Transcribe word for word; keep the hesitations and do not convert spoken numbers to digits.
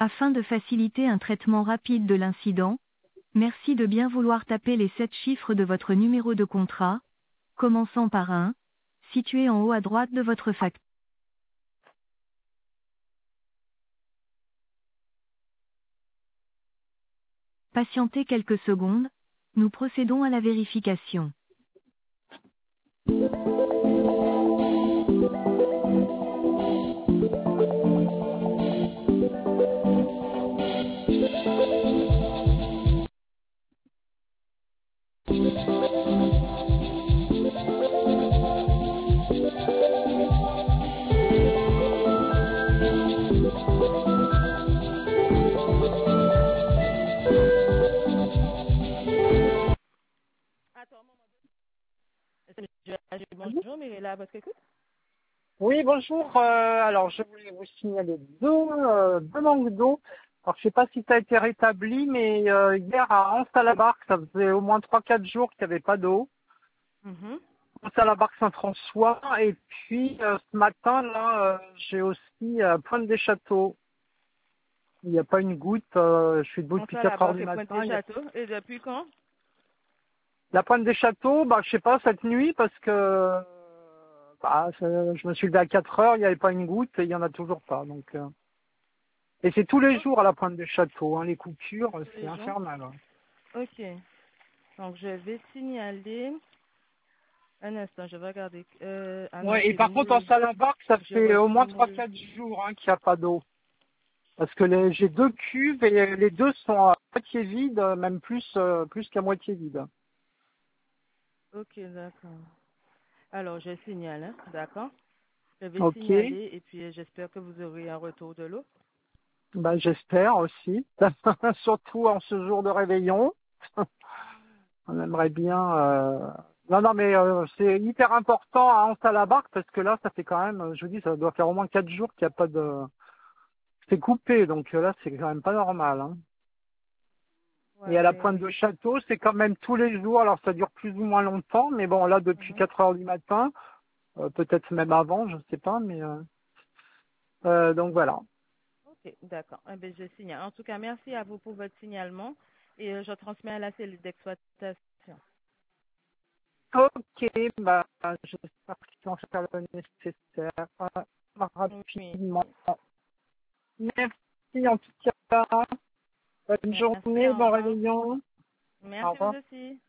Afin de faciliter un traitement rapide de l'incident, merci de bien vouloir taper les sept chiffres de votre numéro de contrat, commençant par un, situé en haut à droite de votre facture. Patientez quelques secondes, nous procédons à la vérification. Bonjour, mais là, votre écoute. Oui, bonjour. Euh, alors, je voulais vous signaler deux, euh, deux manques d'eau. Alors, je sais pas si ça a été rétabli, mais euh, hier à Anse-à-la-Barque, ça faisait au moins trois quatre jours qu'il n'y avait pas d'eau. Mhm. Anse-à-la-Barque Saint-François. Et puis, euh, ce matin, là, euh, j'ai aussi euh, Pointe-des-Châteaux. Il n'y a pas une goutte. euh, je suis debout On depuis fait quatre heures là-bas, du c'est matin. Il y a... Pointe-des-Châteaux. Et depuis quand? La Pointe-des-Châteaux, bah, je sais pas, cette nuit, parce que bah, c'est- je me suis levé à quatre heures, il n'y avait pas une goutte et il n'y en a toujours pas. Donc... euh, Et c'est tous les jours à la Pointe des Châteaux, hein, les coupures, Tous c'est les jours. infernal. Hein. Ok. Donc, je vais signaler. Un instant, je vais regarder. Euh, ah non, Ouais, et c'est par contre, en moule. Salabarque, ça J'ai fait au reçu moins trois moule. quatre jours hein, qu'il n'y a pas d'eau. Parce que les- j'ai deux cuves et les deux sont à moitié vides, même plus euh, plus qu'à moitié vides. Ok, d'accord. Alors, je signale, hein, d'accord? Je vais Ok, signaler et puis euh, j'espère que vous aurez un retour de l'eau. bah, j'espère aussi. Surtout en ce jour de réveillon. On aimerait bien... euh, Non, non, mais euh, c'est hyper important à Anse-à-la-Barque parce que là, ça fait quand même, je vous dis, ça doit faire au moins quatre jours qu'il n'y a pas de... C'est coupé, donc euh, là, c'est quand même pas normal. Hein. Et Ouais, à la mais Pointe de oui. Château, c'est quand même tous les jours. Alors ça dure plus ou moins longtemps, mais bon, là, depuis Mhm. quatre heures du matin, euh, peut-être même avant, je ne sais pas, mais euh, euh, donc voilà. Ok, d'accord. Eh bien, je signale. En tout cas, merci à vous pour votre signalement et euh, je transmets à la cellule d'exploitation. Ok, bah, j'espère qu'ils vont faire le nécessaire euh, Oui. rapidement. Merci en tout cas. Bonne Merci, journée, au bon revoir. réveillon. Au Merci revoir. vous aussi.